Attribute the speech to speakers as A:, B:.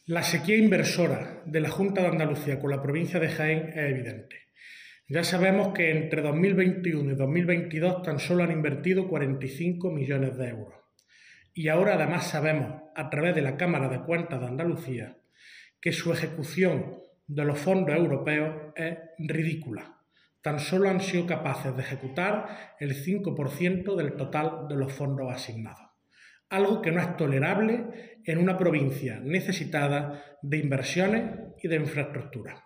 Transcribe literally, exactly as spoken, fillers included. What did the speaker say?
A: La sequía inversora de la Junta de Andalucía con la provincia de Jaén es evidente. Ya sabemos que entre dos mil veintiuno y dos mil veintidós tan solo han invertido cuarenta y cinco millones de euros. Y ahora además sabemos, a través de la Cámara de Cuentas de Andalucía, que su ejecución de los fondos europeos es ridícula. Tan solo han sido capaces de ejecutar el cinco por ciento del total de los fondos asignados. Algo que no es tolerable en una provincia necesitada de inversiones y de infraestructuras.